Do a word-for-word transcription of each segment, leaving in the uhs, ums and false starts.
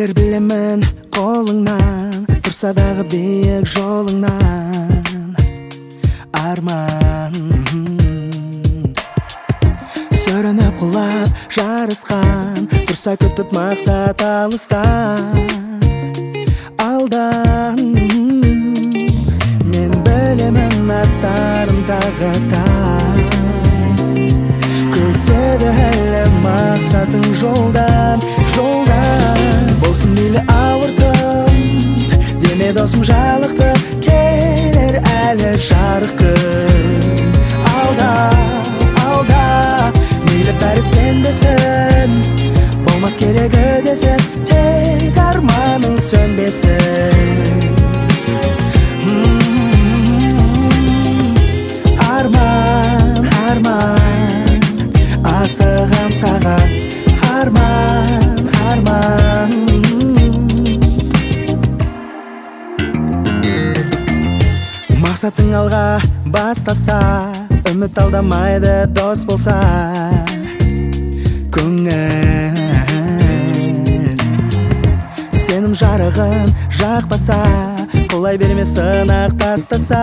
келер білемін қолыңнан, тұрса дағы биік жолыңнан арман. Сөрініп құлап жарысқан, тұрса күтіп мақсат алыстан алдан. Мен білемін аттарым тағы таң, күтеді әлі мақсатың жолдан, жолдан. Болсын мейлі ауыртым, деме досым жалықты, келер әлі жарық күн алда, алда. Мейлі бәрі сенбесін, болмас керегі десін, тек арманың сөнбесін. Арман, арман, асығам саған, арман, арман. Мақсатың алға бастаса, үміт алдамайды дос болса көңіл. Сенім жарығын жақпаса, қолай берме сынақ тастаса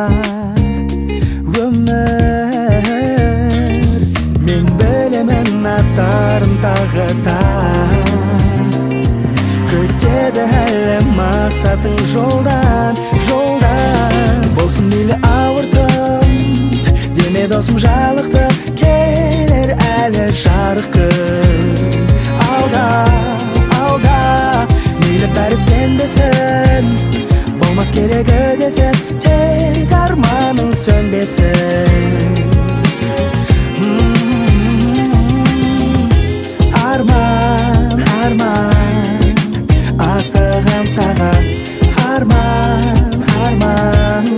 өмір. Мен білемін аттарым тағы таң, күтеді әлі мақсатың жолдан, жолдан. Болсын мейлі ауыртым, деме досым жалықты, келер әлі жарық күн алда, алда. Мейлі бәрі сенбесін, болмас керегі десін, тек арманың сөнбесін. Арман, арман, асығам саған, арман, арман.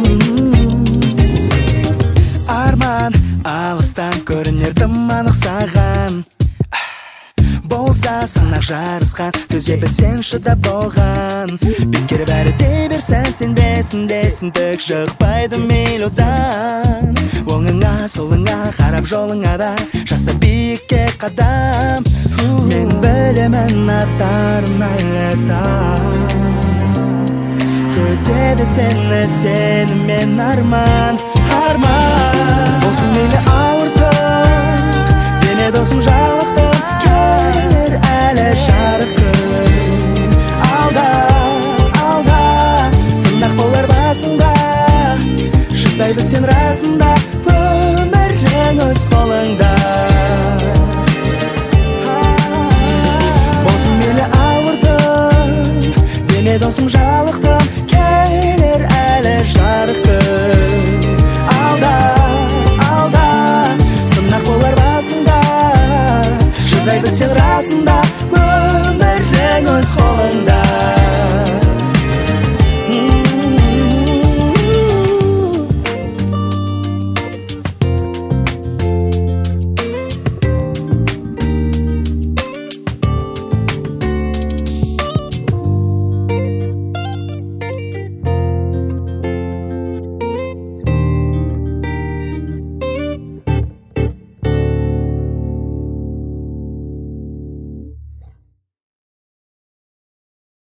Арман, алыстан көрінер тым анық саған, болса сынақ жарысқан, төзе білсен шыдап болған. Бекер бәрі дей берсән, сенбесін десін, түк шықпайды мейлі одан. Оңыңа солыңа қарап жолыңа да жаса биікке қадам. Мен білемін аттарым әлі таң, күтеді сені сеніммен арман, арман. Болсын мейлі ауыртым, дене досым жалықты, келер әлі жарық күн алда, алда. Сынақ болар басында, шыдай білсен расында, өмірің өз қолыңда. Болсын мейлі ауыртым, дене досым